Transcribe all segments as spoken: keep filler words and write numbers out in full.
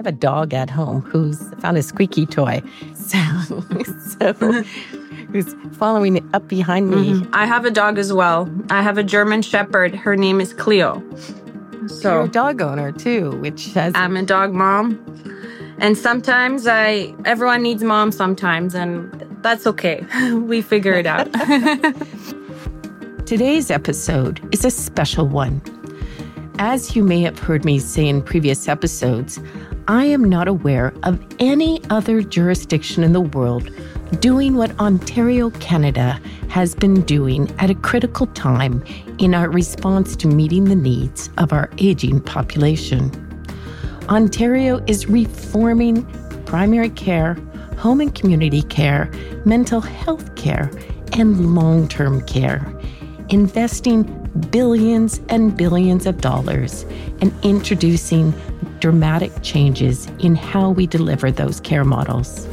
have a dog at home who's found a squeaky toy. So, so who's following up behind me. Mm-hmm. I have a dog as well. I have a German Shepherd. Her name is Cleo. So you're a dog owner too, which has... I'm a dog mom. And sometimes I, everyone needs mom sometimes, and that's okay. We figure it out. Today's episode is a special one. As you may have heard me say in previous episodes, I am not aware of any other jurisdiction in the world doing what Ontario, Canada has been doing at a critical time in our response to meeting the needs of our aging population. Ontario is reforming primary care, home and community care, mental health care, and long-term care, investing billions and billions of dollars and introducing dramatic changes in how we deliver those care models.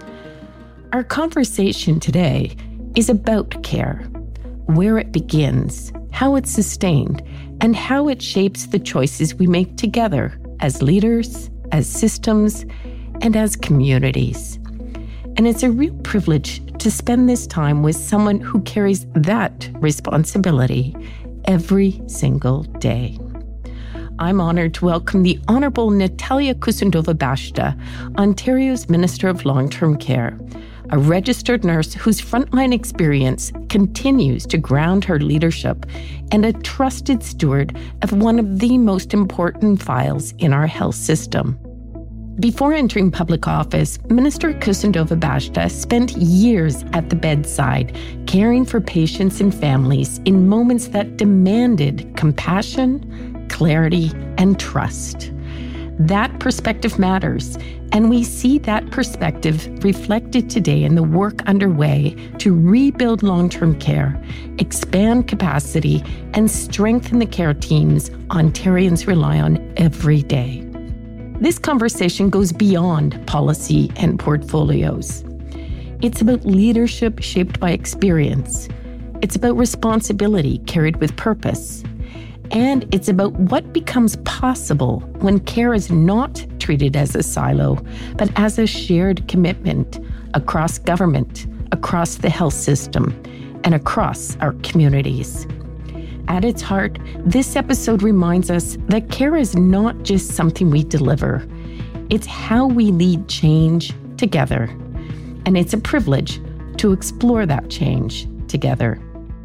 Our conversation today is about care, where it begins, how it's sustained, and how it shapes the choices we make together as leaders, as systems, and as communities. And it's a real privilege to spend this time with someone who carries that responsibility every single day. I'm honored to welcome the Honorable Natalia Kusundova-Bashta, Ontario's Minister of Long-Term Care, a registered nurse whose frontline experience continues to ground her leadership and a trusted steward of one of the most important files in our health system. Before entering public office, Minister Kusundova-Bashta spent years at the bedside, caring for patients and families in moments that demanded compassion, clarity, and trust. That perspective matters, and we see that perspective reflected today in the work underway to rebuild long-term care, expand capacity, and strengthen the care teams Ontarians rely on every day. This conversation goes beyond policy and portfolios. It's about leadership shaped by experience. It's about responsibility carried with purpose. And it's about what becomes possible when care is not treated as a silo, but as a shared commitment across government, across the health system, and across our communities. At its heart, this episode reminds us that care is not just something we deliver. It's how we lead change together. And it's a privilege to explore that change together.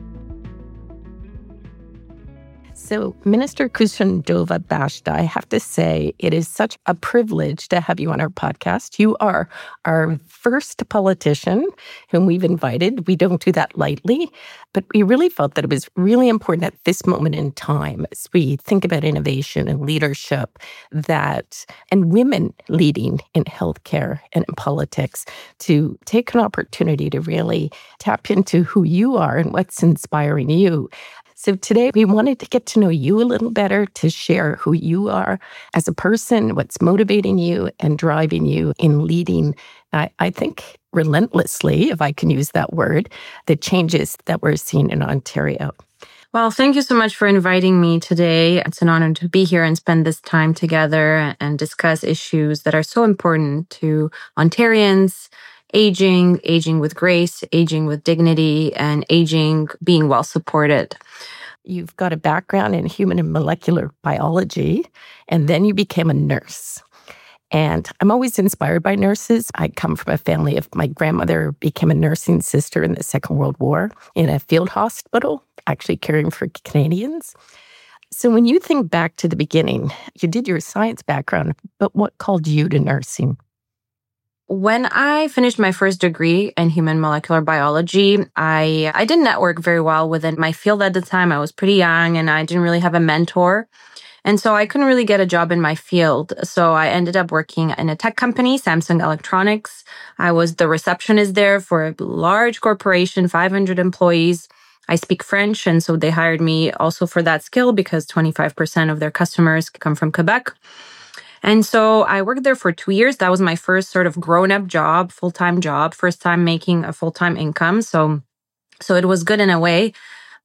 So, Minister Kusundova-Bashta, I have to say, it is such a privilege to have you on our podcast. You are our first politician whom we've invited. We don't do that lightly, but we really felt that it was really important at this moment in time, as we think about innovation and leadership, that and women leading in healthcare and in politics, to take an opportunity to really tap into who you are and what's inspiring you. So today we wanted to get to know you a little better, to share who you are as a person, what's motivating you and driving you in leading, I, I think, relentlessly, if I can use that word, the changes that we're seeing in Ontario. Well, thank you so much for inviting me today. It's an honor to be here and spend this time together and discuss issues that are so important to Ontarians. Aging, aging with grace, aging with dignity, and aging being well supported. You've got a background in human and molecular biology, and then you became a nurse. And I'm always inspired by nurses. I come from a family of, my grandmother became a nursing sister in the Second World War in a field hospital, actually caring for Canadians. So when you think back to the beginning, you did your science background, but what called you to nursing? When I finished my first degree in human molecular biology, I, I didn't network very well within my field at the time. I was pretty young and I didn't really have a mentor. And so I couldn't really get a job in my field. So I ended up working in a tech company, Samsung Electronics. I was the receptionist there for a large corporation, five hundred employees. I speak French, and so they hired me also for that skill because twenty-five percent of their customers come from Quebec. And so I worked there for two years. That was my first sort of grown-up job, full-time job, first time making a full-time income. So, so it was good in a way.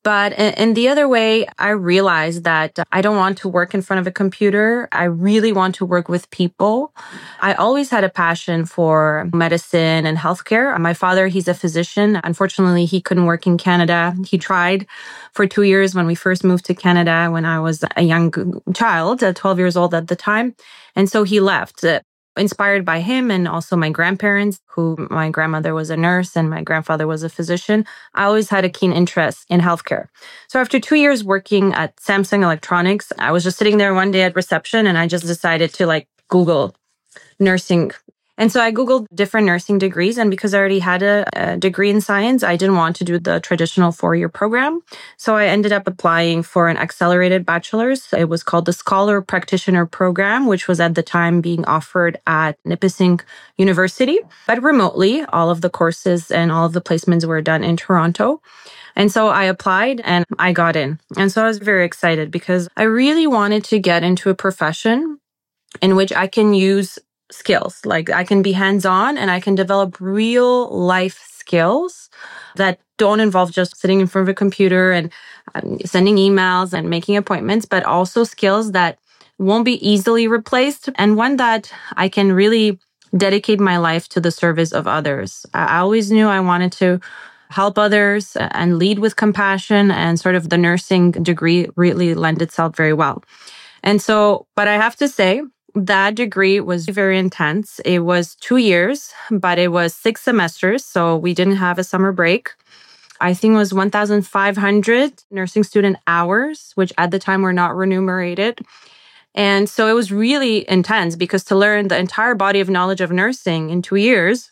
But in the other way, I realized that I don't want to work in front of a computer. I really want to work with people. I always had a passion for medicine and healthcare. My father, he's a physician. Unfortunately, he couldn't work in Canada. He tried for two years when we first moved to Canada when I was a young child, twelve years old at the time. And so he left. Inspired by him and also my grandparents, who my grandmother was a nurse and my grandfather was a physician, I always had a keen interest in healthcare. So after two years working at Samsung Electronics, I was just sitting there one day at reception and I just decided to like Google nursing. And so I Googled different nursing degrees. And because I already had a, a degree in science, I didn't want to do the traditional four-year program. So I ended up applying for an accelerated bachelor's. It was called the Scholar Practitioner Program, which was at the time being offered at Nipissing University, but remotely. All of the courses and all of the placements were done in Toronto. And so I applied and I got in. And so I was very excited because I really wanted to get into a profession in which I can use skills. Like I can be hands-on and I can develop real life skills that don't involve just sitting in front of a computer and um, sending emails and making appointments, but also skills that won't be easily replaced and one that I can really dedicate my life to the service of others. I always knew I wanted to help others and lead with compassion, and sort of the nursing degree really lent itself very well. And so, but I have to say, that degree was very intense. It was two years, but it was six semesters. So we didn't have a summer break. I think it was one thousand five hundred nursing student hours, which at the time were not remunerated. And so it was really intense because to learn the entire body of knowledge of nursing in two years,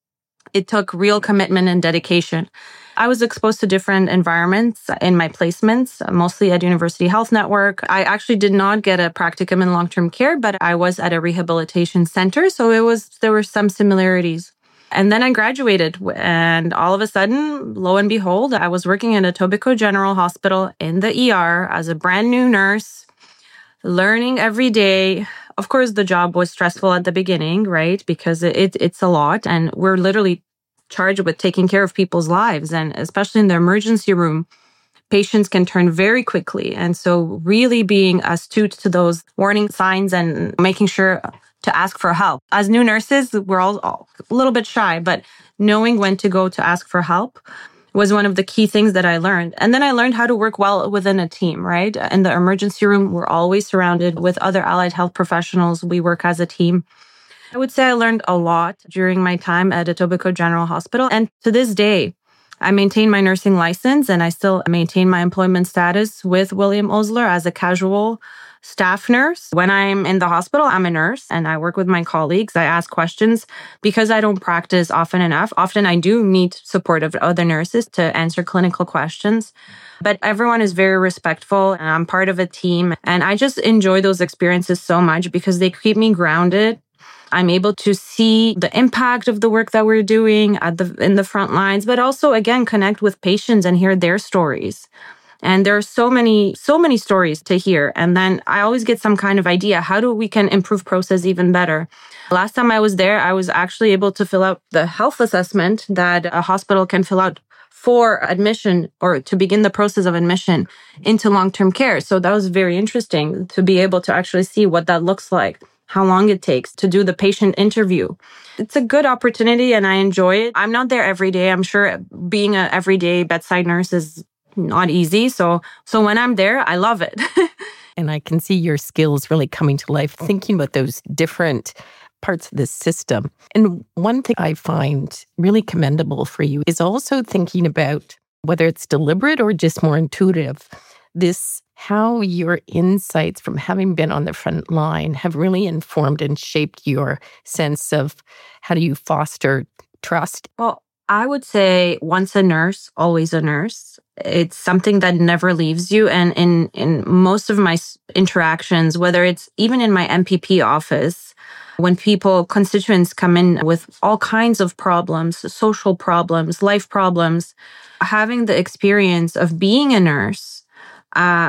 it took real commitment and dedication. I was exposed to different environments in my placements, mostly at University Health Network. I actually did not get a practicum in long-term care, but I was at a rehabilitation center. So it was, there were some similarities. And then I graduated and all of a sudden, lo and behold, I was working at Etobicoke General Hospital in the E R as a brand new nurse, learning every day. Of course, the job was stressful at the beginning, right? Because it, it's a lot and we're literally charged with taking care of people's lives. And especially in the emergency room, patients can turn very quickly. And so really being astute to those warning signs and making sure to ask for help. As new nurses, we're all, all a little bit shy, but knowing when to go to ask for help was one of the key things that I learned. And then I learned how to work well within a team, right? In the emergency room, we're always surrounded with other allied health professionals. We work as a team. I would say I learned a lot during my time at Etobicoke General Hospital. And to this day, I maintain my nursing license and I still maintain my employment status with William Osler as a casual staff nurse. When I'm in the hospital, I'm a nurse and I work with my colleagues. I ask questions because I don't practice often enough. Often I do need support of other nurses to answer clinical questions. But everyone is very respectful and I'm part of a team. And I just enjoy those experiences so much because they keep me grounded. I'm able to see the impact of the work that we're doing at the in the front lines, but also, again, connect with patients and hear their stories. And there are so many, so many stories to hear. And then I always get some kind of idea, how do we can improve process even better? Last time I was there, I was actually able to fill out the health assessment that a hospital can fill out for admission or to begin the process of admission into long-term care. So that was very interesting to be able to actually see what that looks like, how long it takes to do the patient interview. It's a good opportunity and I enjoy it. I'm not there every day. I'm sure being an everyday bedside nurse is not easy. So, so when I'm there, I love it. And I can see your skills really coming to life, thinking about those different parts of the system. And one thing I find really commendable for you is also thinking about whether it's deliberate or just more intuitive, this how your insights from having been on the front line have really informed and shaped your sense of how do you foster trust? Well, I would say once a nurse, always a nurse. It's something that never leaves you. And in, in most of my interactions, whether it's even in my M P P office, when people, constituents come in with all kinds of problems, social problems, life problems, having the experience of being a nurse, uh,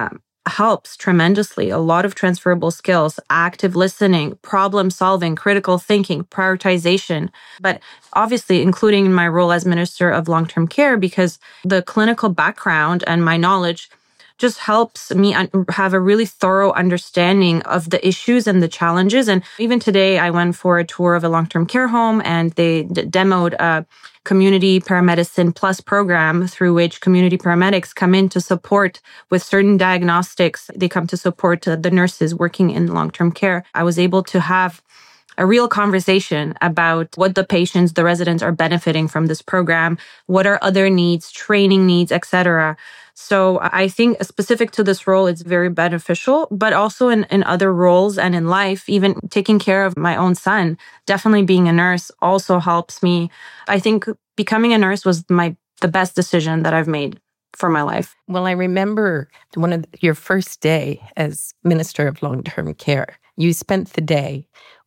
helps tremendously. A lot of transferable skills, active listening, problem solving, critical thinking, prioritization. But obviously, including in my role as Minister of Long-Term Care, because the clinical background and my knowledge just helps me have a really thorough understanding of the issues and the challenges. And even today, I went for a tour of a long-term care home, and they d- demoed a community paramedicine plus program through which community paramedics come in to support with certain diagnostics. They come to support uh, the nurses working in long-term care. I was able to have a real conversation about what the patients, the residents are benefiting from this program, what are other needs, training needs, et cetera. So I think specific to this role, it's very beneficial, but also in, in other roles and in life, even taking care of my own son, definitely being a nurse also helps me. I think becoming a nurse was my the best decision that I've made for my life. Well, I remember one of the, your first day as Minister of Long-Term Care. You spent the day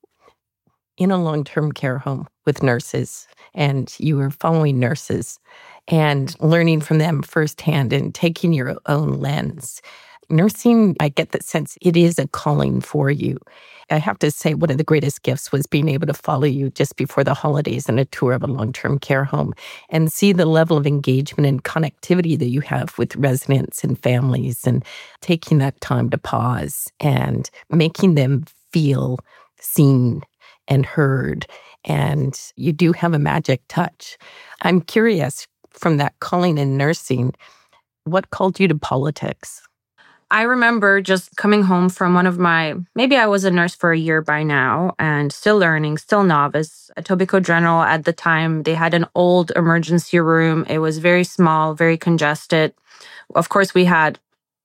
in a long-term care home with nurses, and you were following nurses and learning from them firsthand and taking your own lens. Nursing, I get that sense it is a calling for you. I have to say one of the greatest gifts was being able to follow you just before the holidays on a tour of a long-term care home and see the level of engagement and connectivity that you have with residents and families, and taking that time to pause and making them feel seen and heard. And you do have a magic touch. I'm curious, from that calling in nursing, what called you to politics? I remember just coming home from one of my, maybe I was a nurse for a year by now and still learning, still novice. Etobicoke General at the time, they had an old emergency room. It was very small, very congested. Of course, we had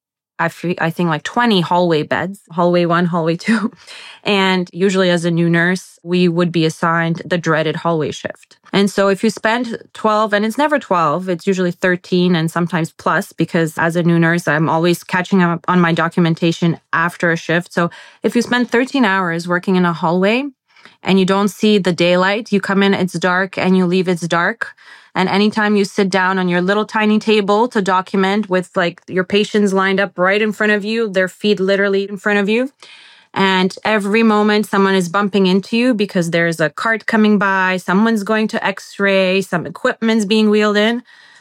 I think like twenty hallway beds, hallway one, hallway two. And usually as a new nurse, we would be assigned the dreaded hallway shift. And so if you spend twelve, and it's never twelve, it's usually thirteen and sometimes plus, because as a new nurse, I'm always catching up on my documentation after a shift. So if you spend thirteen hours working in a hallway and you don't see the daylight, you come in, it's dark, and you leave, it's dark. And anytime you sit down on your little tiny table to document with like your patients lined up right in front of you, their feet literally in front of you, and every moment someone is bumping into you because there's a cart coming by, someone's going to x-ray, some equipment's being wheeled in.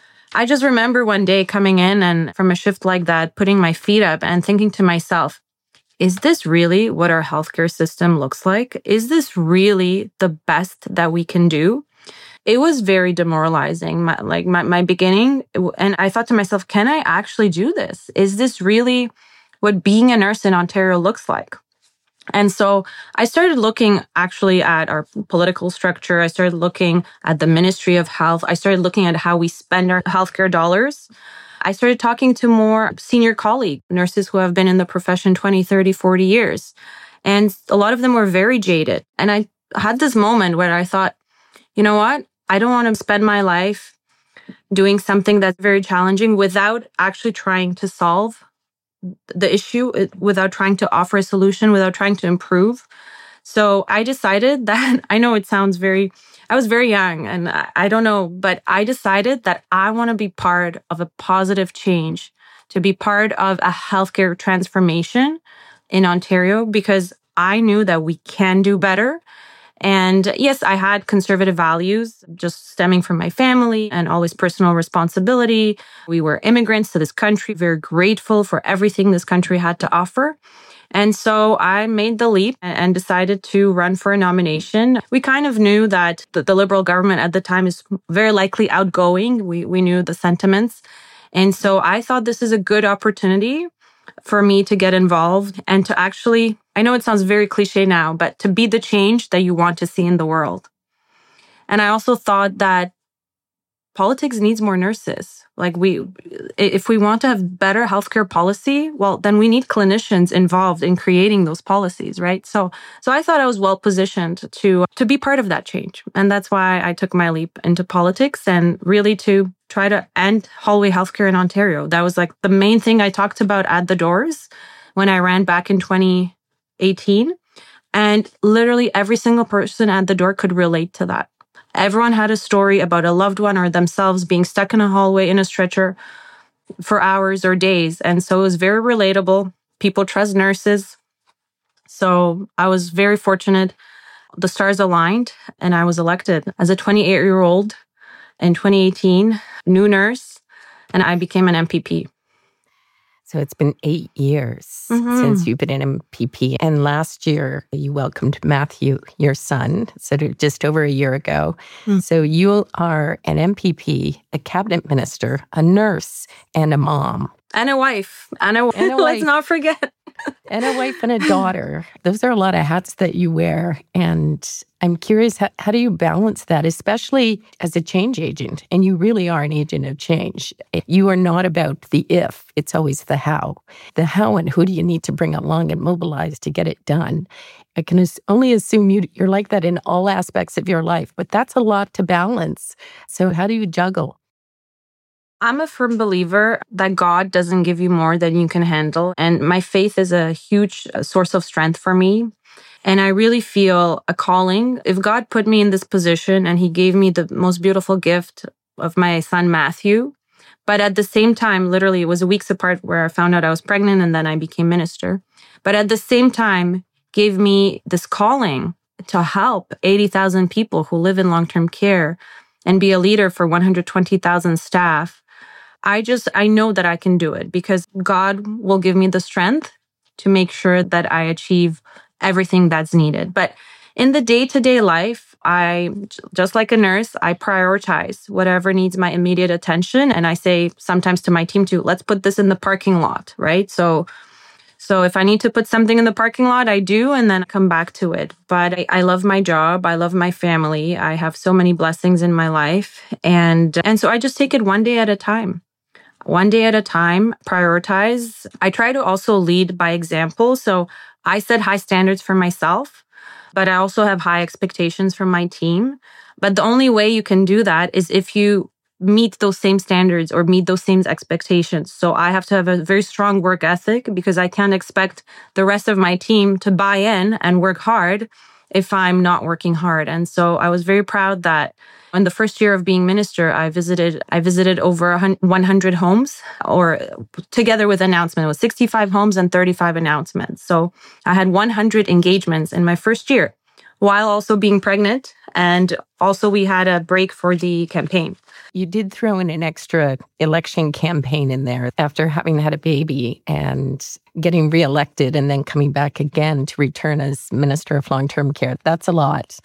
I just remember one day coming in and from a shift like that, putting my feet up and thinking to myself, is this really what our healthcare system looks like? Is this really the best that we can do? It was very demoralizing, my, like my, my beginning. And I thought to myself, can I actually do this? Is this really what being a nurse in Ontario looks like? And so I started looking actually at our political structure. I started looking at the Ministry of Health. I started looking at how we spend our healthcare dollars. I started talking to more senior colleagues, nurses who have been in the profession twenty, thirty, forty years. And a lot of them were very jaded. And I had this moment where I thought, you know what? I don't want to spend my life doing something that's very challenging without actually trying to solve the issue, without trying to offer a solution, without trying to improve. So I decided that, I know it sounds very, I was very young and I don't know, but I decided that I want to be part of a positive change, to be part of a healthcare transformation in Ontario, because I knew that we can do better. And yes, I had conservative values just stemming from my family and always personal responsibility. We were immigrants to this country, very grateful for everything this country had to offer. And so I made the leap and decided to run for a nomination. We kind of knew that the, the Liberal government at the time is very likely outgoing. We, we knew the sentiments. And so I thought this is a good opportunity for me to get involved and to actually, I know it sounds very cliche now, but to be the change that you want to see in the world. And I also thought that politics needs more nurses. Like we, if we want to have better healthcare policy, well, then we need clinicians involved in creating those policies, right? So, so I thought I was well positioned to, to be part of that change. And that's why I took my leap into politics and really to try to end hallway healthcare in Ontario. That was like the main thing I talked about at the doors when I ran back in twenty eighteen. And literally every single person at the door could relate to that. Everyone had a story about a loved one or themselves being stuck in a hallway in a stretcher. for hours or days. And so it was very relatable. People trust nurses. So I was very fortunate. The stars aligned and I was elected as a twenty-eight-year-old in twenty eighteen, new nurse, and I became an M P P. So it's been eight years mm-hmm. since you've been an M P P. And last year, you welcomed Matthew, your son, so just over a year ago. Mm. So you are an M P P, a cabinet minister, a nurse, and a mom. And a wife. And a, and a Let's wife. not forget. And a wife and a daughter. Those are a lot of hats that you wear. And I'm curious, how, how do you balance that, especially as a change agent? And you really are an agent of change. You are not about the if, it's always the how. The how and who do you need to bring along and mobilize to get it done? I can only assume you, you're like that in all aspects of your life, but that's a lot to balance. So how do you juggle? I'm a firm believer that God doesn't give you more than you can handle. And my faith is a huge source of strength for me. And I really feel a calling. If God put me in this position and he gave me the most beautiful gift of my son, Matthew, but at the same time, literally it was weeks apart where I found out I was pregnant and then I became minister. But at the same time, gave me this calling to help eighty thousand people who live in long-term care and be a leader for one hundred twenty thousand staff. I just, I know that I can do it because God will give me the strength to make sure that I achieve everything that's needed. But in the day-to-day life, I, just like a nurse, I prioritize whatever needs my immediate attention. And I say sometimes to my team too, let's put this in the parking lot, right? So So if I need to put something in the parking lot, I do, and then come back to it. But I, I love my job. I love my family. I have so many blessings in my life. And, and so I just take it one day at a time. One day at a time, prioritize. I try to also lead by example. So I set high standards for myself, but I also have high expectations from my team. But the only way you can do that is if you meet those same standards or meet those same expectations. So I have to have a very strong work ethic because I can't expect the rest of my team to buy in and work hard if I'm not working hard. And so I was very proud that in the first year of being minister, I visited I visited over one hundred homes, or together with announcement, it was sixty-five homes and thirty-five announcements. So I had one hundred engagements in my first year while also being pregnant. And also we had a break for the campaign. You did throw in an extra election campaign in there after having had a baby and getting reelected and then coming back again to return as Minister of Long-Term Care. That's a lot.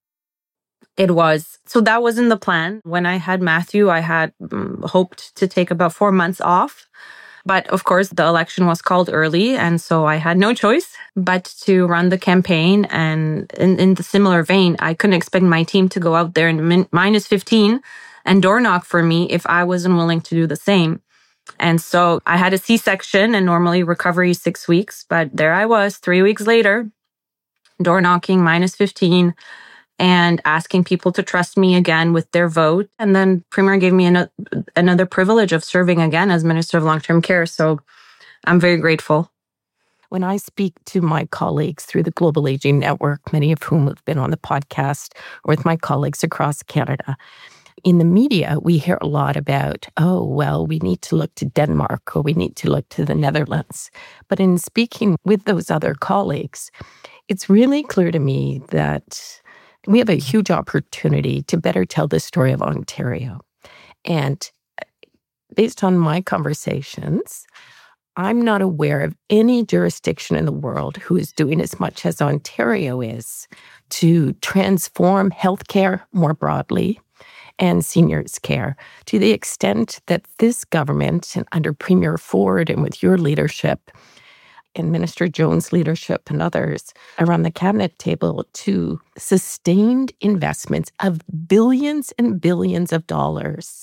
It was. So that wasn't the plan. When I had Matthew, I had um, hoped to take about four months off. But of course, the election was called early. And so I had no choice but to run the campaign. And in, in the similar vein, I couldn't expect my team to go out there in min- minus fifteen and door knock for me if I wasn't willing to do the same. And so I had a C-section, and normally recovery is six weeks. But there I was, three weeks later, door knocking, minus fifteen, and asking people to trust me again with their vote. And then Premier gave me an- another privilege of serving again as Minister of Long-Term Care. So I'm very grateful. When I speak to my colleagues through the Global Aging Network, many of whom have been on the podcast, or with my colleagues across Canada, in the media, we hear a lot about, oh, well, we need to look to Denmark or we need to look to the Netherlands. But in speaking with those other colleagues, it's really clear to me that we have a huge opportunity to better tell the story of Ontario. And based on my conversations, I'm not aware of any jurisdiction in the world who is doing as much as Ontario is to transform healthcare more broadly and seniors' care to the extent that this government, and under Premier Ford and with your leadership, and Minister Jones' leadership and others around the cabinet table, to sustained investments of billions and billions of dollars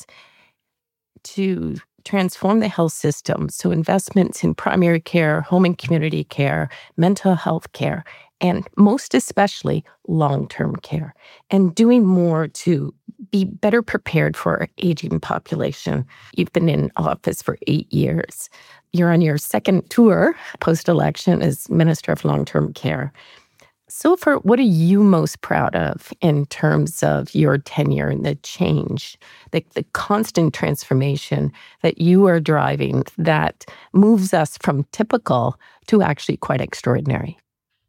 to transform the health system. So investments in primary care, home and community care, mental health care, and most especially long-term care, and doing more to be better prepared for our aging population. You've been in office for eight years. You're on your second tour post-election as Minister of Long-Term Care. So for what are you most proud of in terms of your tenure and the change, the, the constant transformation that you are driving that moves us from typical to actually quite extraordinary?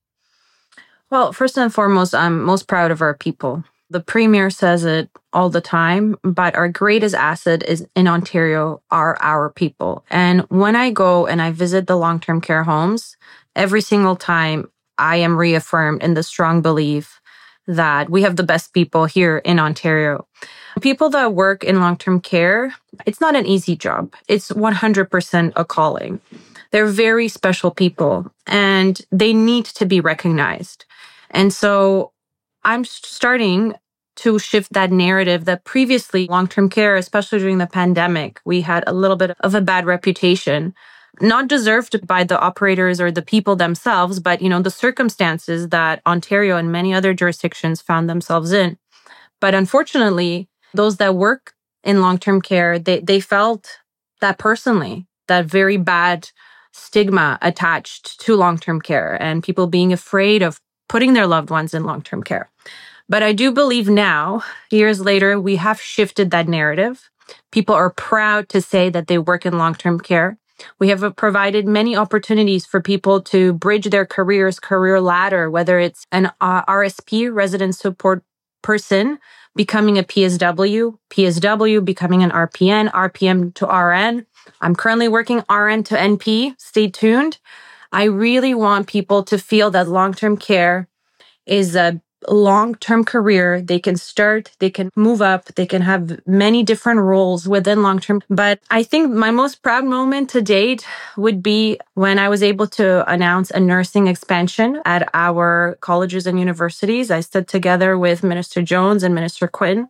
Well, first and foremost, I'm most proud of our people. The Premier says it all the time, but our greatest asset is in Ontario are our people. And when I go and I visit the long-term care homes, every single time I am reaffirmed in the strong belief that we have the best people here in Ontario. People that work in long-term care, it's not an easy job. It's one hundred percent a calling. They're very special people and they need to be recognized. And so I'm starting to shift that narrative that previously long-term care, especially during the pandemic, we had a little bit of a bad reputation, not deserved by the operators or the people themselves, but, you know, the circumstances that Ontario and many other jurisdictions found themselves in. But unfortunately, those that work in long-term care, they, they felt that personally, that very bad stigma attached to long-term care and people being afraid of putting their loved ones in long-term care. But I do believe now, years later, we have shifted that narrative. People are proud to say that they work in long-term care. We have provided many opportunities for people to bridge their careers, career ladder, whether it's an uh, R S P, resident support person, becoming a P S W, P S W, becoming an R P N, R P M to R N. I'm currently working R N to N P. Stay tuned. I really want people to feel that long-term care is a long-term career. They can start, they can move up, they can have many different roles within long-term. But I think my most proud moment to date would be when I was able to announce a nursing expansion at our colleges and universities. I stood together with Minister Jones and Minister Quinn,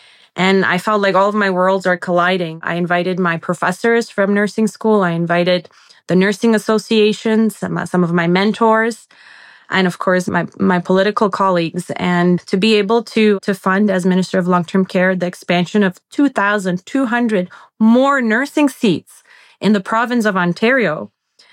and I felt like all of my worlds are colliding. I invited my professors from nursing school. I invited the nursing associations, some, some of my mentors, and of course, my, my political colleagues. And to be able to, to fund, as Minister of Long-Term Care, the expansion of two thousand two hundred more nursing seats in the province of Ontario,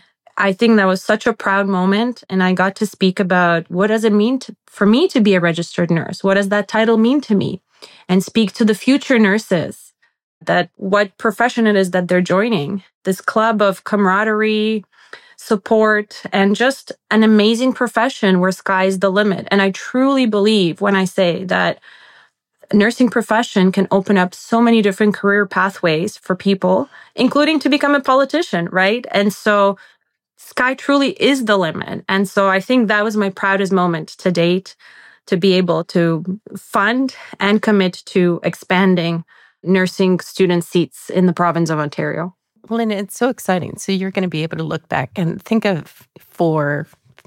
I think that was such a proud moment. And I got to speak about what does it mean to, for me to be a registered nurse? What does that title mean to me? And speak to the future nurses, that what profession it is that they're joining. This club of camaraderie, support, and just an amazing profession where sky's the limit. And I truly believe when I say that nursing profession can open up so many different career pathways for people, including to become a politician, right? And so sky truly is the limit. And so I think that was my proudest moment to date, to be able to fund and commit to expanding nursing student seats in the province of Ontario. Well, and it's so exciting. So you're going to be able to look back and think of four,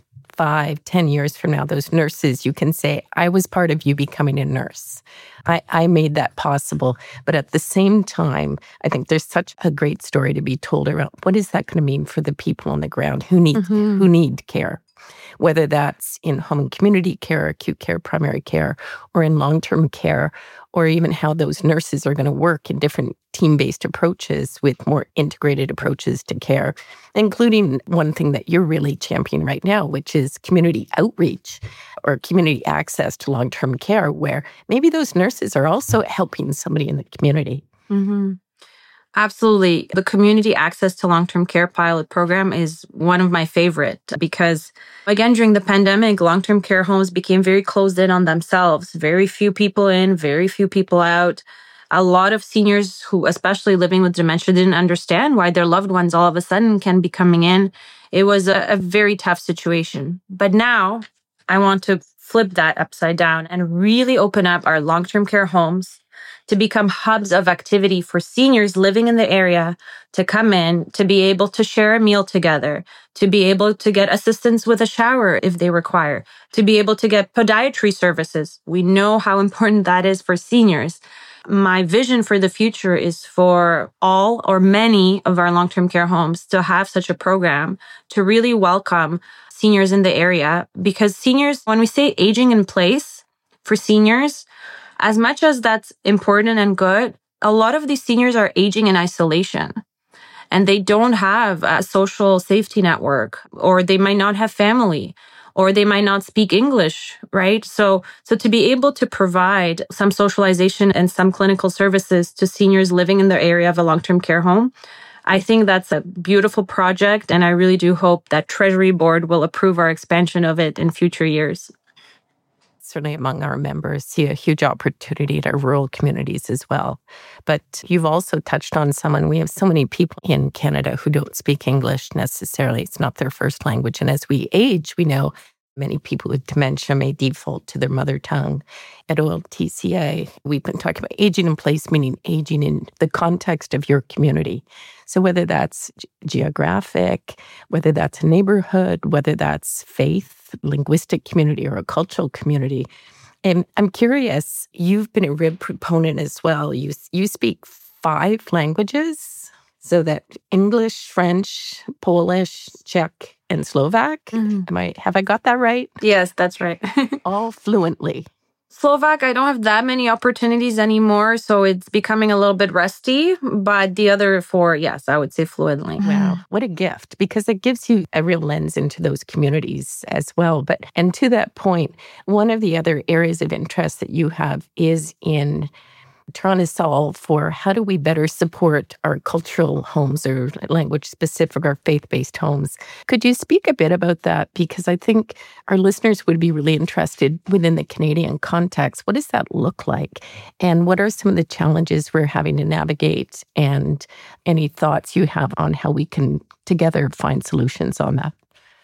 five, ten years from now, those nurses, you can say, I was part of you becoming a nurse. I, I made that possible. But at the same time, I think there's such a great story to be told around what is that going to mean for the people on the ground who need mm-hmm. who need care, whether that's in home and community care, acute care, primary care, or in long-term care, or even how those nurses are going to work in different team-based approaches with more integrated approaches to care, including one thing that you're really championing right now, which is community outreach or community access to long-term care, where maybe those nurses are also helping somebody in the community. Mm-hmm. Absolutely. The community access to long-term care pilot program is one of my favorite because, again, during the pandemic, long-term care homes became very closed in on themselves. Very few people in, very few people out. A lot of seniors who, especially living with dementia, didn't understand why their loved ones all of a sudden can be coming in. It was a, a very tough situation. But now I want to flip that upside down and really open up our long-term care homes to become hubs of activity for seniors living in the area to come in, to be able to share a meal together, to be able to get assistance with a shower if they require, to be able to get podiatry services. We know how important that is for seniors. My vision for the future is for all or many of our long-term care homes to have such a program to really welcome seniors in the area, because seniors, when we say aging in place for seniors, as much as that's important and good, a lot of these seniors are aging in isolation and they don't have a social safety network, or they might not have family, or they might not speak English, right? So, so to be able to provide some socialization and some clinical services to seniors living in the area of a long-term care home, I think that's a beautiful project. And I really do hope that Treasury Board will approve our expansion of it in future years. Certainly among our members, see a huge opportunity at our rural communities as well. But you've also touched on someone, we have so many people in Canada who don't speak English necessarily. It's not their first language. And as we age, we know many people with dementia may default to their mother tongue. At O L T C A, we've been talking about aging in place, meaning aging in the context of your community. So whether that's g- geographic, whether that's a neighborhood, whether that's faith, linguistic community, or a cultural community. And I'm curious, you've been a R I B proponent as well. You, you speak five languages, so that English, French, Polish, Czech, and Slovak. Mm-hmm. Am I, have I got that right? Yes, that's right. All fluently. Slovak, I don't have that many opportunities anymore, so it's becoming a little bit rusty. But the other four, yes, I would say fluently. Wow, what a gift, because it gives you a real lens into those communities as well. But, and to that point, one of the other areas of interest that you have is in trying to solve for how do we better support our cultural homes or language-specific or faith-based homes. Could you speak a bit about that? Because I think our listeners would be really interested within the Canadian context. What does that look like? And what are some of the challenges we're having to navigate? And any thoughts you have on how we can together find solutions on that?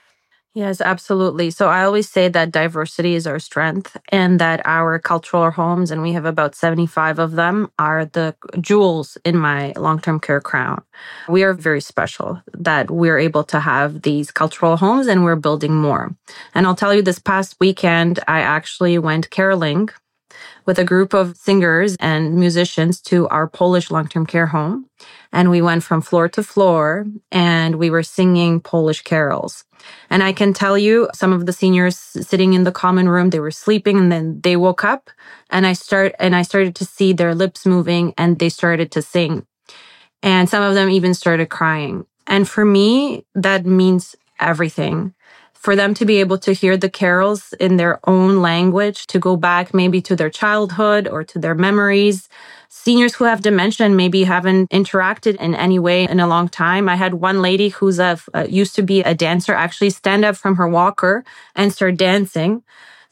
Yes, absolutely. So I always say that diversity is our strength and that our cultural homes, and we have about seventy-five of them, are the jewels in my long-term care crown. We are very special that we're able to have these cultural homes, and we're building more. And I'll tell you, this past weekend, I actually went caroling with a group of singers and musicians to our Polish long-term care home. And we went from floor to floor and we were singing Polish carols. And I can tell you, some of the seniors sitting in the common room, they were sleeping and then they woke up and I start and I started to see their lips moving and they started to sing. And some of them even started crying. And for me, that means everything. For them to be able to hear the carols in their own language, to go back maybe to their childhood or to their memories. Seniors who have dementia and maybe haven't interacted in any way in a long time. I had one lady who's a, uh, used to be a dancer actually stand up from her walker and start dancing.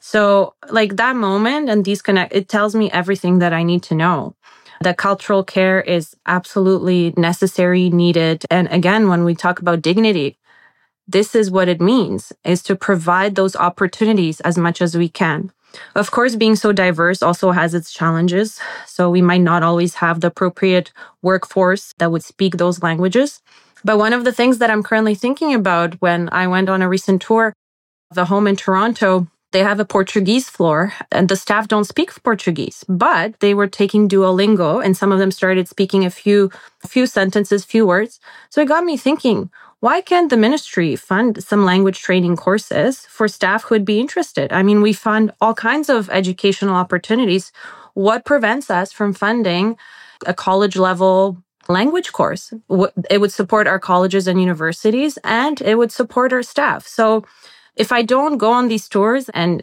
So like that moment and these connect, it tells me everything that I need to know. The cultural care is absolutely necessary, needed. And again, when we talk about dignity, this is what it means, is to provide those opportunities as much as we can. Of course, being so diverse also has its challenges. So we might not always have the appropriate workforce that would speak those languages. But one of the things that I'm currently thinking about when I went on a recent tour of the home in Toronto, they have a Portuguese floor and the staff don't speak Portuguese, but they were taking Duolingo and some of them started speaking a few, a few sentences, few words. So it got me thinking, why can't the ministry fund some language training courses for staff who would be interested? I mean, we fund all kinds of educational opportunities. What prevents us from funding a college level language course? It would support our colleges and universities and it would support our staff. So if I don't go on these tours and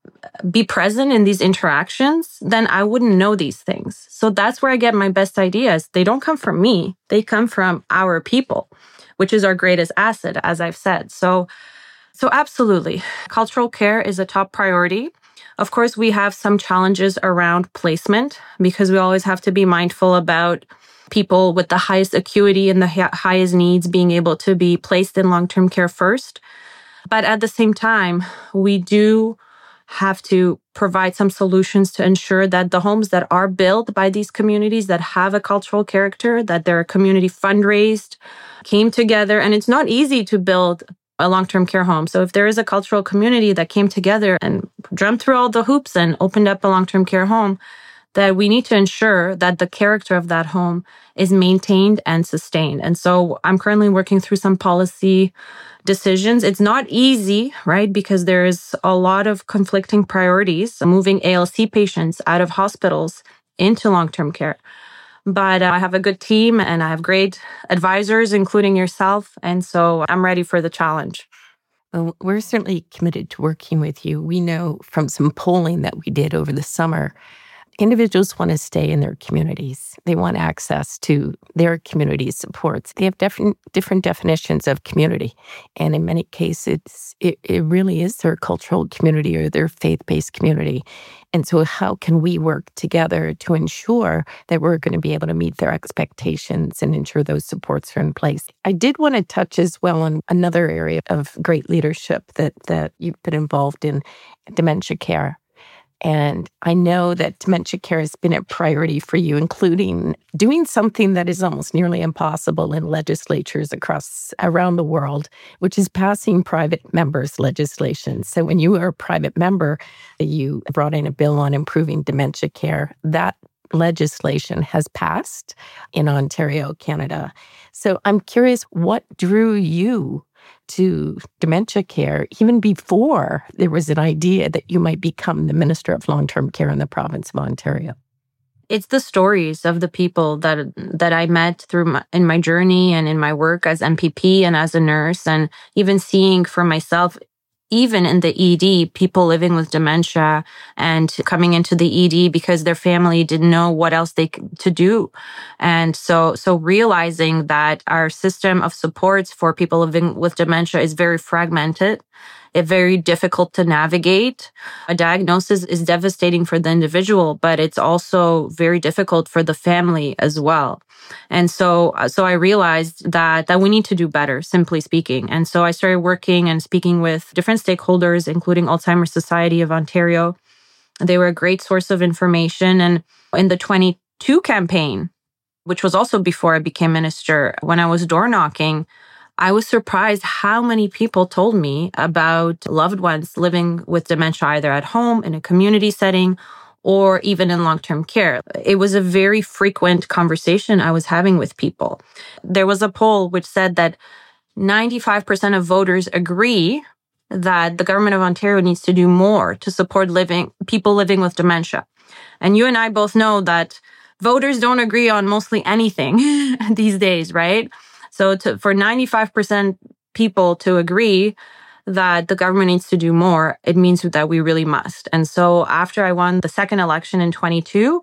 be present in these interactions, then I wouldn't know these things. So that's where I get my best ideas. They don't come from me. They come from our people, which is our greatest asset, as I've said. So, so absolutely, cultural care is a top priority. Of course, we have some challenges around placement because we always have to be mindful about people with the highest acuity and the highest needs being able to be placed in long-term care first. But at the same time, we do have to provide some solutions to ensure that the homes that are built by these communities that have a cultural character, that they're community fundraised, came together. And it's not easy to build a long-term care home. So if there is a cultural community that came together and jumped through all the hoops and opened up a long-term care home, that we need to ensure that the character of that home is maintained and sustained. And so I'm currently working through some policy decisions. It's not easy, right? Because there is a lot of conflicting priorities, moving A L C patients out of hospitals into long-term care. But uh, I have a good team and I have great advisors, including yourself. And so I'm ready for the challenge. Well, we're certainly committed to working with you. We know from some polling that we did over the summer, individuals want to stay in their communities. They want access to their community supports. They have different different definitions of community. And in many cases, it, it really is their cultural community or their faith-based community. And so how can we work together to ensure that we're going to be able to meet their expectations and ensure those supports are in place? I did want to touch as well on another area of great leadership that, that you've been involved in, dementia care. And I know that dementia care has been a priority for you, including doing something that is almost nearly impossible in legislatures across around the world, which is passing private members' legislation. So when you were a private member, you brought in a bill on improving dementia care. That legislation has passed in Ontario, Canada. So I'm curious, what drew you to dementia care even before there was an idea that you might become the Minister of Long-Term Care in the province of Ontario? It's the stories of the people that that I met through my, in my journey and in my work as M P P and as a nurse, and even seeing for myself, even in the E D, people living with dementia and coming into the E D because their family didn't know what else they could to do. And so, so realizing that our system of supports for people living with dementia is very fragmented, it's very difficult to navigate. A diagnosis is devastating for the individual, but it's also very difficult for the family as well. And so, so I realized that, that we need to do better, simply speaking. And so I started working and speaking with different stakeholders, including Alzheimer's Society of Ontario. They were a great source of information. And in the twenty-two campaign, which was also before I became minister, when I was door knocking, I was surprised how many people told me about loved ones living with dementia, either at home, in a community setting, or even in long-term care. It was a very frequent conversation I was having with people. There was a poll which said that ninety-five percent of voters agree that the government of Ontario needs to do more to support living people living with dementia. And you and I both know that voters don't agree on mostly anything these days, right? So to, for ninety-five percent people to agree that the government needs to do more, it means that we really must. And so after I won the second election in twenty-two,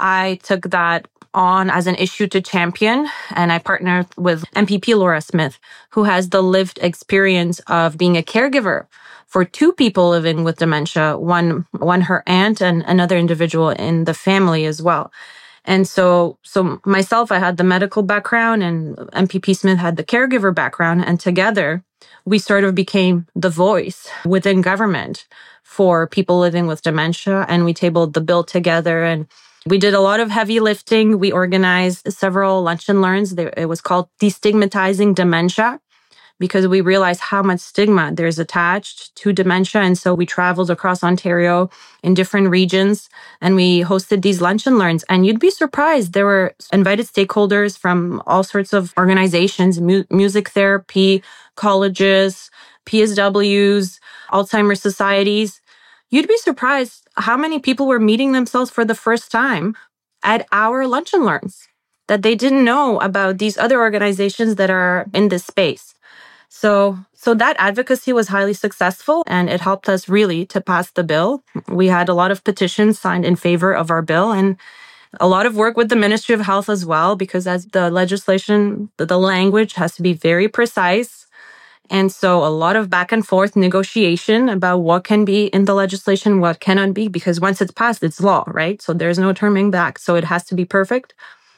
I took that on as an issue to champion, and I partnered with M P P Laura Smith, who has the lived experience of being a caregiver for two people living with dementia, one, one her aunt and another individual in the family as well. And so, so myself, I had the medical background and M P P Smith had the caregiver background. And together, we sort of became the voice within government for people living with dementia. And we tabled the bill together and we did a lot of heavy lifting. We organized several lunch and learns. It was called Destigmatizing Dementia, because we realized how much stigma there's attached to dementia. And so we traveled across Ontario in different regions and we hosted these lunch and learns. And you'd be surprised. There were invited stakeholders from all sorts of organizations, mu- music therapy, colleges, P S Ws, Alzheimer's societies. You'd be surprised how many people were meeting themselves for the first time at our lunch and learns, that they didn't know about these other organizations that are in this space. So, so that advocacy was highly successful and it helped us really to pass the bill. We had a lot of petitions signed in favor of our bill and a lot of work with the Ministry of Health as well, because as the legislation, the, the language has to be very precise. And so a lot of back and forth negotiation about what can be in the legislation, what cannot be, because once it's passed, it's law, right? So there's no turning back. So it has to be perfect.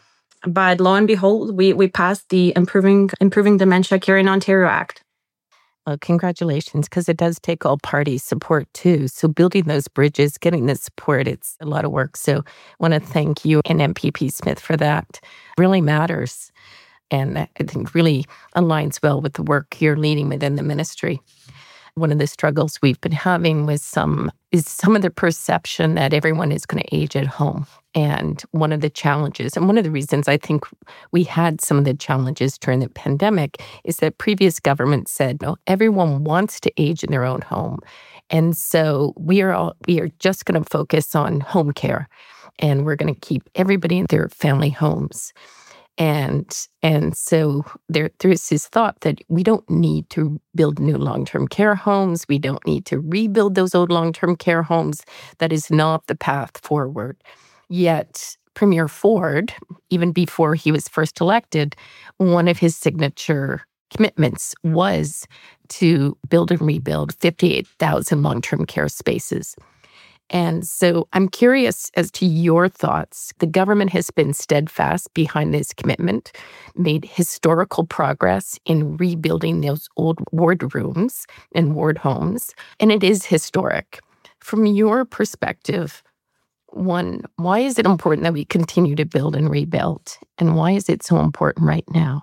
But lo and behold, we we passed the Improving Improving Dementia Care in Ontario Act. Well, congratulations, because it does take all parties' support too. So building those bridges, getting the support, it's a lot of work. So I want to thank you and M P P Smith for that. It really matters. And I think really aligns well with the work you're leading within the ministry. One of the struggles we've been having with some is some of the perception that everyone is going to age at home. And one of the challenges, and one of the reasons I think we had some of the challenges during the pandemic is that previous governments said, no, everyone wants to age in their own home. And so we are all, we are just going to focus on home care and we're going to keep everybody in their family homes. And and so there there's this thought that we don't need to build new long-term care homes. We don't need to rebuild those old long-term care homes. That is not the path forward. Yet Premier Ford, even before he was first elected, one of his signature commitments was to build and rebuild fifty-eight thousand long-term care spaces. And so I'm curious as to your thoughts. The government has been steadfast behind this commitment, made historical progress in rebuilding those old ward rooms and ward homes, and it is historic. From your perspective, one, why is it important that we continue to build and rebuild? And why is it so important right now?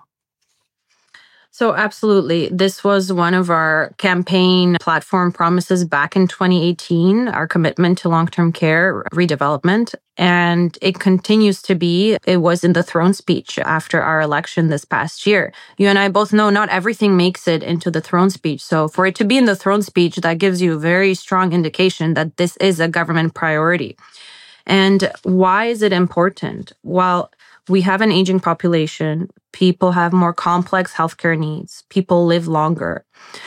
So absolutely. This was one of our campaign platform promises back in twenty eighteen, our commitment to long-term care redevelopment. And it continues to be. It was in the throne speech after our election this past year. You and I both know not everything makes it into the throne speech. So for it to be in the throne speech, that gives you a very strong indication that this is a government priority. And why is it important? Well, we have an aging population. People have more complex healthcare needs. People live longer.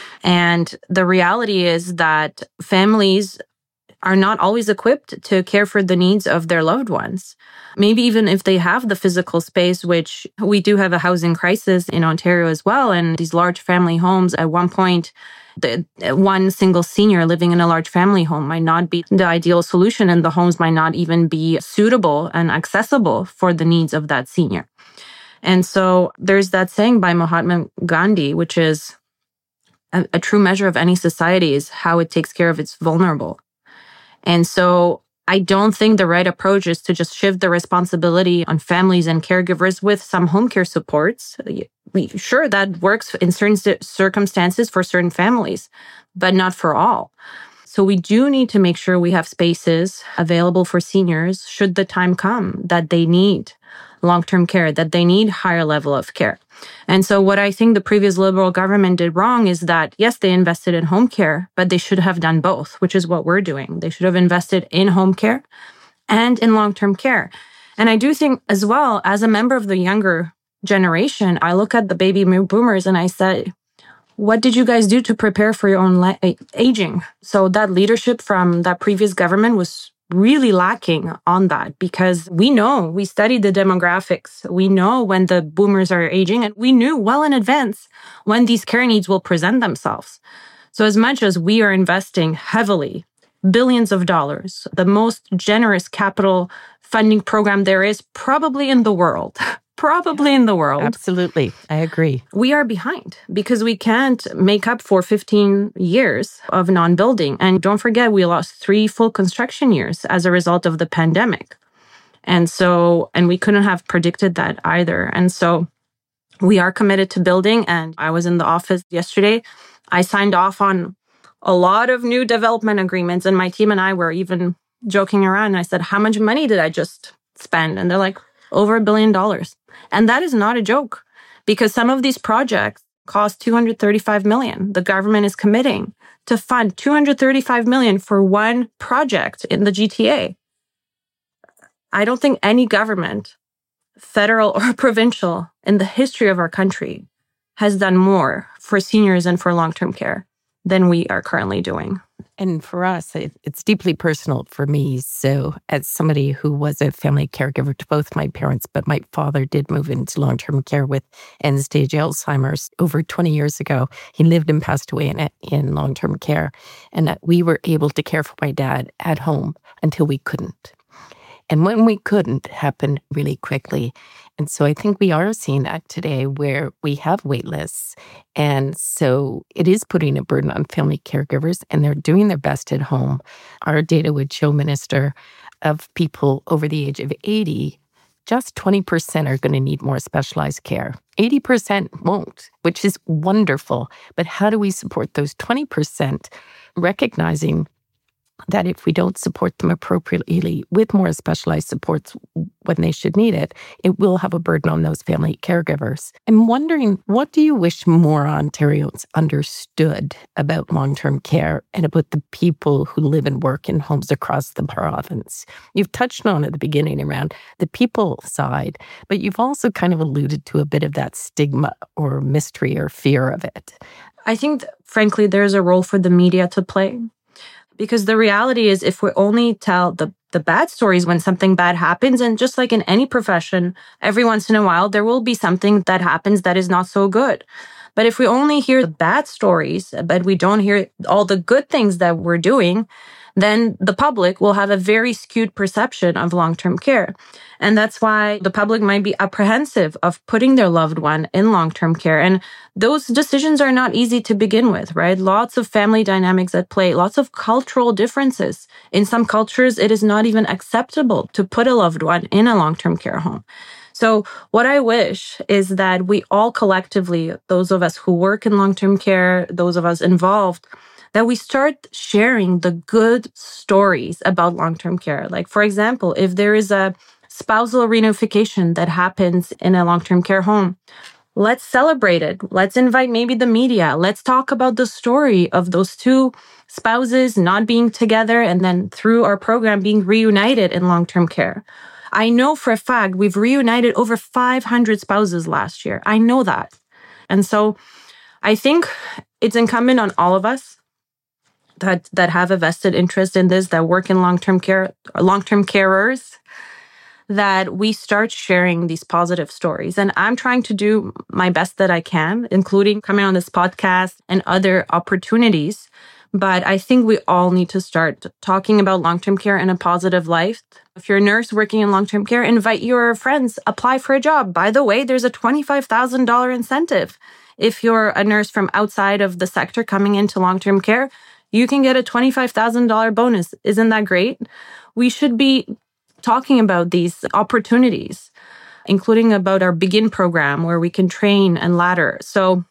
And the reality is that families are not always equipped to care for the needs of their loved ones. Maybe even if they have the physical space, which we do have a housing crisis in Ontario as well. And these large family homes, at one point, the one single senior living in a large family home might not be the ideal solution, and the homes might not even be suitable and accessible for the needs of that senior. And so there's that saying by Mahatma Gandhi, which is a, a true measure of any society is how it takes care of its vulnerable. And so I don't think the right approach is to just shift the responsibility on families and caregivers with some home care supports. We, sure, that works in certain circumstances for certain families, but not for all. So we do need to make sure we have spaces available for seniors should the time come that they need long-term care, that they need higher level of care. And so what I think the previous Liberal government did wrong is that, yes, they invested in home care, but they should have done both, which is what we're doing. They should have invested in home care and in long-term care. And I do think as well, as a member of the younger generation, I look at the baby boomers and I said, what did you guys do to prepare for your own la- aging? So that leadership from that previous government was really lacking on that, because we know, we studied the demographics. We know when the boomers are aging, and we knew well in advance when these care needs will present themselves. So as much as we are investing heavily, billions of dollars, the most generous capital funding program there is probably in the world, probably in the world. Absolutely. I agree. We are behind because we can't make up for fifteen years of non-building. And don't forget, we lost three full construction years as a result of the pandemic. And so, and we couldn't have predicted that either. And so we are committed to building. And I was in the office yesterday. I signed off on a lot of new development agreements. And my team and I were even joking around. And I said, how much money did I just spend? And they're like, over a billion dollars. And that is not a joke, because some of these projects cost two hundred thirty-five million dollars. The government is committing to fund two hundred thirty-five million dollars for one project in the G T A. I don't think any government, federal or provincial, in the history of our country has done more for seniors and for long-term care than we are currently doing. And for us, it, it's deeply personal for me. So as somebody who was a family caregiver to both my parents, but my father did move into long-term care with end-stage Alzheimer's over twenty years ago. He lived and passed away in, in long-term care. And that we were able to care for my dad at home until we couldn't. And when we couldn't, it happened really quickly. And so I think we are seeing that today where we have wait lists. And so it is putting a burden on family caregivers, and they're doing their best at home. Our data would show, Minister, of people over the age of eighty, just twenty percent are going to need more specialized care. eighty percent won't, which is wonderful. But how do we support those twenty percent, recognizing that if we don't support them appropriately with more specialized supports when they should need it, it will have a burden on those family caregivers. I'm wondering, what do you wish more Ontarians understood about long-term care and about the people who live and work in homes across the province? You've touched on at the beginning around the people side, but you've also kind of alluded to a bit of that stigma or mystery or fear of it. I think, frankly, there's a role for the media to play. Because the reality is, if we only tell the, the bad stories when something bad happens, and just like in any profession, every once in a while, there will be something that happens that is not so good. But if we only hear the bad stories, but we don't hear all the good things that we're doing, then the public will have a very skewed perception of long-term care. And that's why the public might be apprehensive of putting their loved one in long-term care. And those decisions are not easy to begin with, right? Lots of family dynamics at play, lots of cultural differences. In some cultures, it is not even acceptable to put a loved one in a long-term care home. So what I wish is that we all collectively, those of us who work in long-term care, those of us involved, that we start sharing the good stories about long-term care. Like, for example, if there is a spousal reunification that happens in a long-term care home, let's celebrate it. Let's invite maybe the media. Let's talk about the story of those two spouses not being together and then through our program being reunited in long-term care. I know for a fact we've reunited over five hundred spouses last year. I know that. And so I think it's incumbent on all of us that that have a vested interest in this, that work in long-term care, long-term carers, that we start sharing these positive stories. And I'm trying to do my best that I can, including coming on this podcast and other opportunities. But I think we all need to start talking about long-term care in a positive light. If you're a nurse working in long-term care, invite your friends, apply for a job. By the way, there's a twenty-five thousand dollars incentive. If you're a nurse from outside of the sector coming into long-term care, you can get a twenty-five thousand dollars bonus. Isn't that great? We should be talking about these opportunities, including about our Begin program where we can train and ladder. So,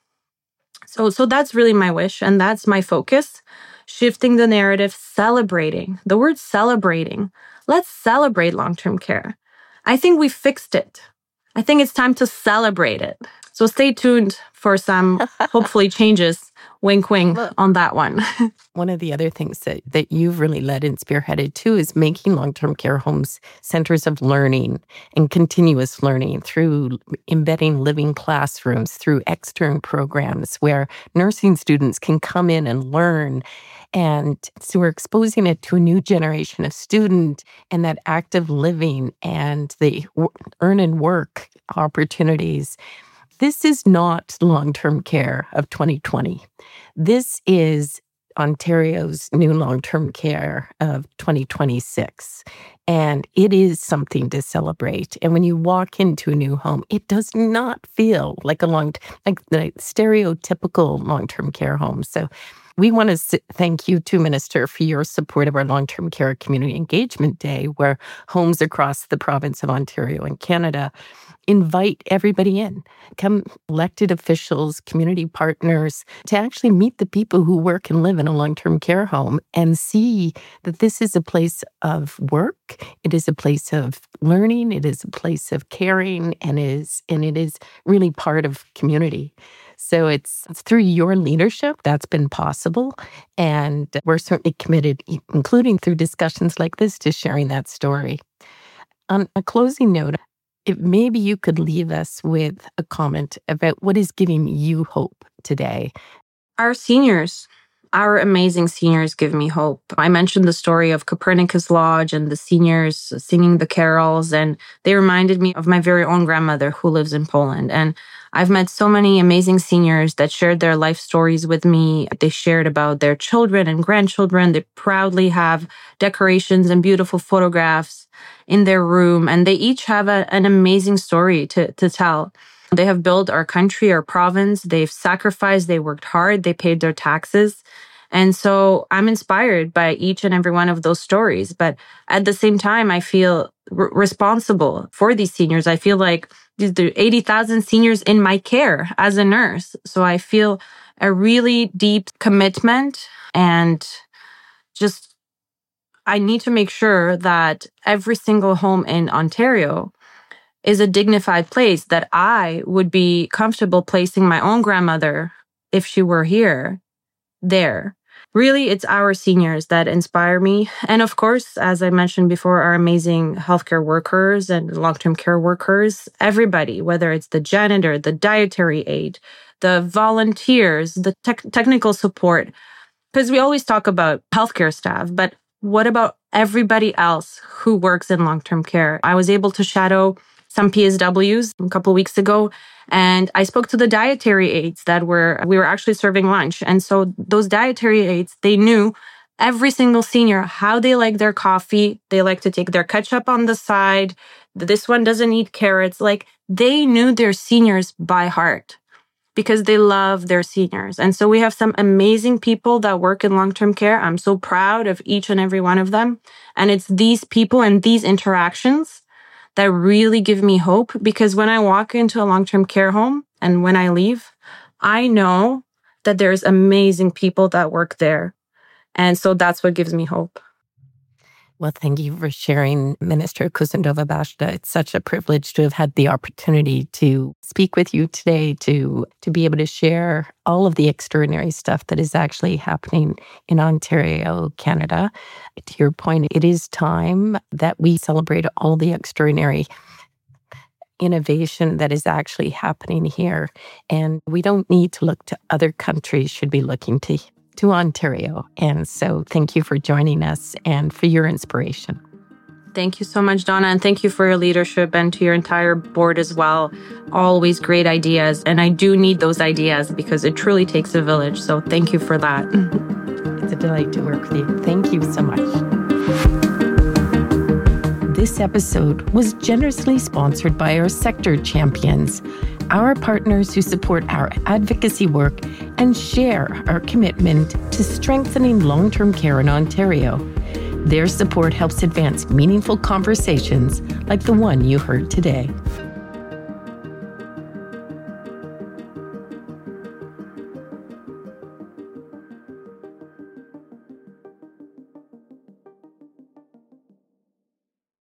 so, so that's really my wish. And that's my focus, shifting the narrative, celebrating. The word celebrating. Let's celebrate long-term care. I think we fixed it. I think it's time to celebrate it. So stay tuned for some, hopefully, changes, wink, wink, on that one. One of the other things that, that you've really led and spearheaded, too, is making long-term care homes centers of learning and continuous learning through embedding living classrooms, through extern programs where nursing students can come in and learn. And so we're exposing it to a new generation of student and that active living and the earn and work opportunities. This is not long-term care of twenty twenty. This is Ontario's new long-term care of twenty twenty-six. And it is something to celebrate. And when you walk into a new home, it does not feel like a long, like the stereotypical long-term care home. So we want to thank you, too, Minister, for your support of our Long-Term Care Community Engagement Day, where homes across the province of Ontario and Canada invite everybody in. Come elected officials, community partners, to actually meet the people who work and live in a long-term care home and see that this is a place of work, it is a place of learning, it is a place of caring, and it is, and it is really part of community. So it's, it's through your leadership that's been possible. And we're certainly committed, including through discussions like this, to sharing that story. On a closing note, if maybe you could leave us with a comment about what is giving you hope today. Our seniors, our amazing seniors give me hope. I mentioned the story of Copernicus Lodge and the seniors singing the carols, and they reminded me of my very own grandmother who lives in Poland. And I've met so many amazing seniors that shared their life stories with me. They shared about their children and grandchildren. They proudly have decorations and beautiful photographs in their room, and they each have a, an amazing story to, to tell. They have built our country, our province. They've sacrificed, they worked hard, they paid their taxes. And so I'm inspired by each and every one of those stories. But at the same time, I feel r- responsible for these seniors. I feel like there are eighty thousand seniors in my care as a nurse. So I feel a really deep commitment and just I need to make sure that every single home in Ontario is a dignified place, that I would be comfortable placing my own grandmother, if she were here, there. Really, it's our seniors that inspire me. And of course, as I mentioned before, our amazing healthcare workers and long-term care workers, everybody, whether it's the janitor, the dietary aide, the volunteers, the tech technical support. Because we always talk about healthcare staff, but what about everybody else who works in long-term care? I was able to shadow some P S Ws a couple of weeks ago, and I spoke to the dietary aides that were, we were actually serving lunch. And so those dietary aides, they knew every single senior, how they like their coffee. They like to take their ketchup on the side. This one doesn't eat carrots. Like, they knew their seniors by heart because they love their seniors. And so we have some amazing people that work in long-term care. I'm so proud of each and every one of them. And it's these people and these interactions that really give me hope, because when I walk into a long-term care home and when I leave, I know that there's amazing people that work there. And so that's what gives me hope. Well, thank you for sharing, Minister Kusundova Bashta. It's such a privilege to have had the opportunity to speak with you today, to, to be able to share all of the extraordinary stuff that is actually happening in Ontario, Canada. To your point, it is time that we celebrate all the extraordinary innovation that is actually happening here. And we don't need to look to other countries, should be looking to to Ontario. And so thank you for joining us and for your inspiration. Thank you so much, Donna. And thank you for your leadership, and to your entire board as well. Always great ideas. And I do need those ideas because it truly takes a village. So thank you for that. It's a delight to work with you. Thank you so much. This episode was generously sponsored by our sector champions, our partners who support our advocacy work and share our commitment to strengthening long-term care in Ontario. Their support helps advance meaningful conversations like the one you heard today.